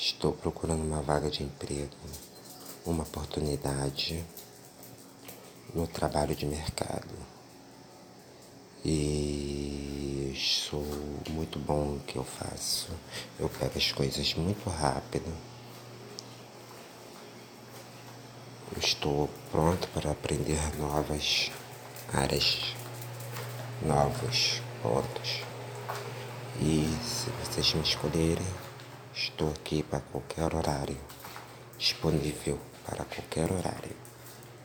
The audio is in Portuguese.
Estou procurando uma vaga de emprego, uma oportunidade no trabalho de mercado. E sou muito bom no que eu faço. Eu pego as coisas muito rápido. Estou pronto para aprender novas áreas, novos pontos. E se vocês me escolherem, estou aqui para qualquer horário, disponível para qualquer horário.